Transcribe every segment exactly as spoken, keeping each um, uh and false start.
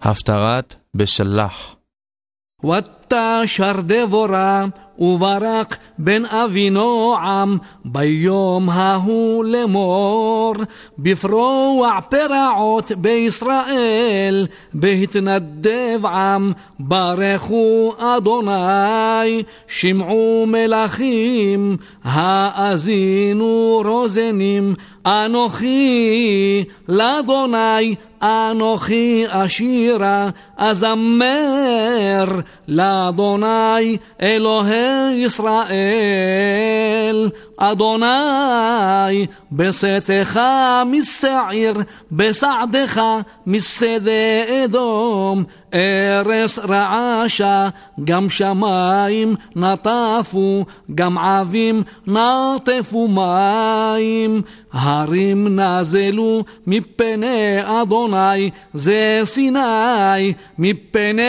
הפטרת בשלח. ותשר דבורה וברק בן אבינועם ביום ההוא לאמור, בפרוע פרעות בישראל, בהתנדב עם, ברכו אדוני, שמעו מלכים, האזינו רוזנים, אנוכי לאדוני, אנוכי אשירה, אזמר לאדוני אלוהי ישראל. אדוני בסתך משעיר, בסעדך משדה אדום, ארץ רעשה, גם שמיים נטפו, גם עבים נטפו מים. הרים נזלו מפני אדוני, זה סיני, מפני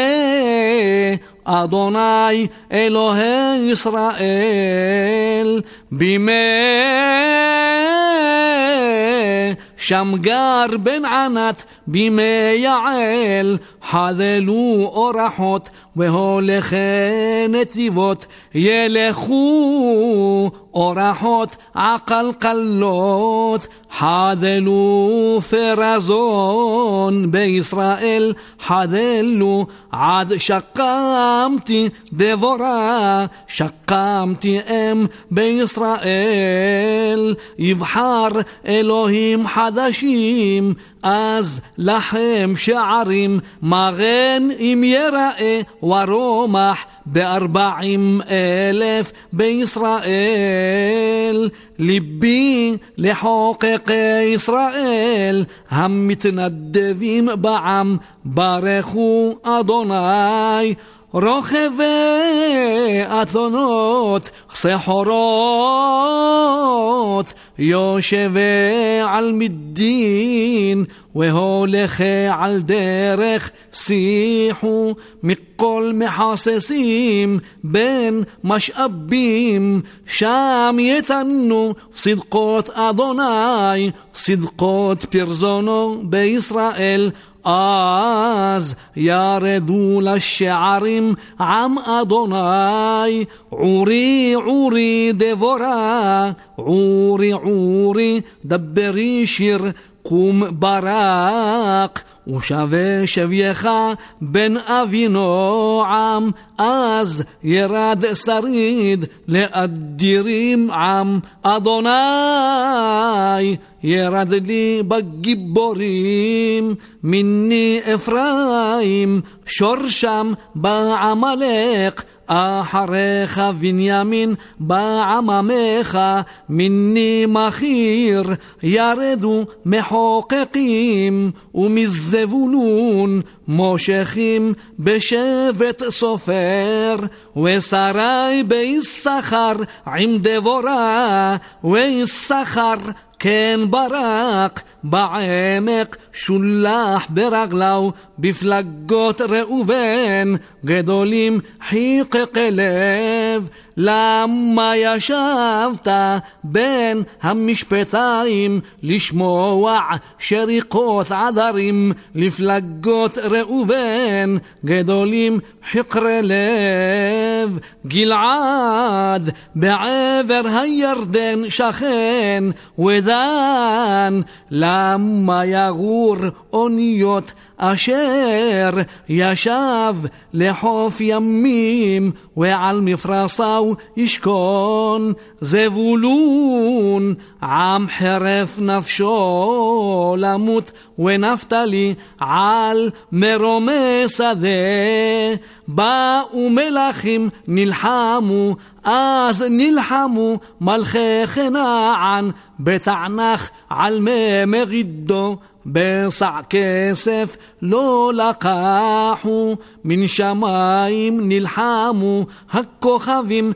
אדוני אלוהי ישראל. בימי שמגר בן ענת, בימי יעל, חדלו אורחות והולכי נתיבות, ילכו אורחות עקלקלות. חדלו פרזון בישראל, חדלו עד שקמתי דבורה, שקמתי אם בישראל. יבחר אלוהים חדשים, אז לכם שערים, מגן אם יראה ורומח בארבעים אלף בישראל. ליבי לחוקק ישראל, המתנדבים בעם, ברכו אדוני. רוכבי אתונות סחורות, יושבי על מדין, והולכי על דרך, שיחו מכל מחססים בין משאבים, שם יתנו צדקות אדוני, צדקות פרזונו בישראל. אז ירדו לשערים עם אדוני, עורי עורי דבורה, עורי עורי דברי שיר, קום ברק ושווה שבייך בן אבינועם. אז ירד שריד לאדירים עם, אדוני ירד לי בגיבורים. מיני אפרים שורשם בעמלק, אחריך בנימין בעממך. מיני מחיר ירדו מחוקקים, ומזבולון מושכים בשבט סופר. ושרי ביששכר עם דבורה, ויששכר כן ברק בעמק, שולח ברגלו בפלגות ראובן, גדולים חיקק לב. למה ישבת בין המשפטיים, לשמוע שריקות עדרים, לפלגות ראובן, גדולים חקרי לב. גלעד בעבר הירדן שכן, ודן למה יגור אוניות, אשר ישב לחוף ימים, ועל מפרסו ישכון. זבולון עם חרף נפשו למות, ונפתלי על מרומי שדה. באו מלכים נלחמו, אז נלחמו מלכי כנען, בתענך על מי מגידו, בשע כסף לא לקחו. מן שמיים נלחמו הכוכבים,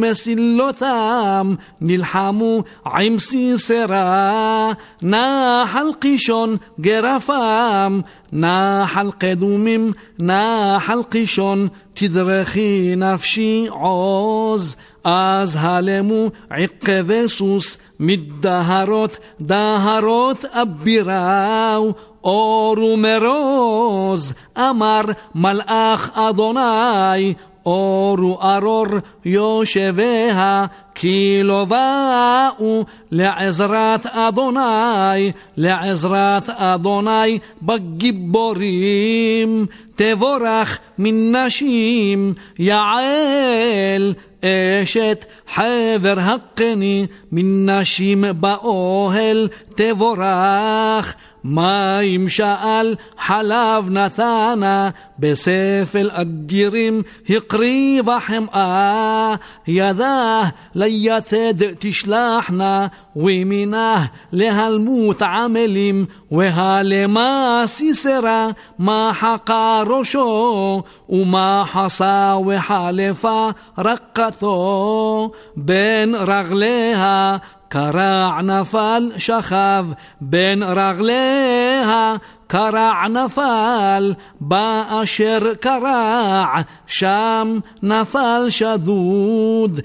ממסילותם נלחמו עם סיסרה. נחל קישון גרפם, נחל קדומים, נחל קישון, תדרכי נפשי עוז. אז הלמו עקבי סוס מדהרות, דהרות אביראו, אור ומרוז, אמר מלאך אדוני, אור וארור יושביה, כי לא באו לעזרת אדוני, לעזרת אדוני בגיבורים. תבורך מן נשים יעל, אשת חבר הקני, מן נשים באוהל תבורך. מים שאל חלב נתנה, בספל אגירים הקריבה חמאה. ידה ליתד תשלחנה, ומינה להלמות עמלים, והלמה סיסרה מחקה ראשו, ומה חסה וחלפה רקתו. בין רגליה קרע נפל שכב, בין רגליה קרע נפל, באשר קרע שם נפל שדוד.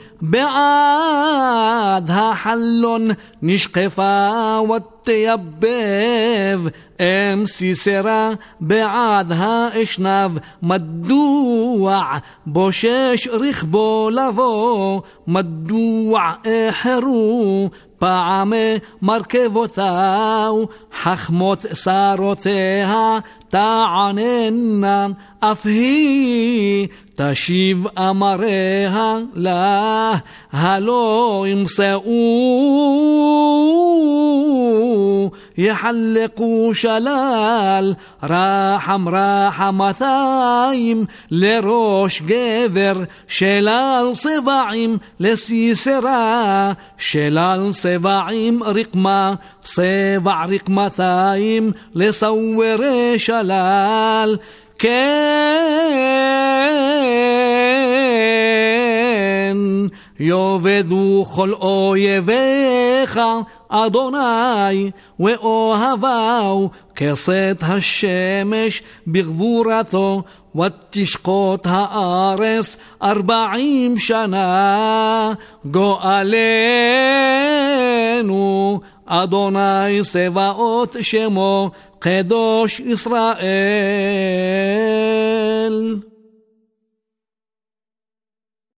בעד החלון נשקפה ותייבב, אם סיסרה בעד האשנב. מדוע בושש רכבו לבוא, מדוע אחרו פעמי מרכבותיו. חכמות שרותיה תעננה, אף היא תשיב אמריה לה. הלא ימסאו יחלקו שלל, רחם רחמתיים לראש גבר. שלל צבעים לסיסרה, שלל צבעים רקמה, צבע רקמתיים לסוורי שלל. כן יאבדו כל אויביך אדוני, ואוהבו כסת השמש בגבורתו, ותשקוט הארץ ארבעים שנה. גואלנו אדוני צבאות שמו, קדוש ישראל.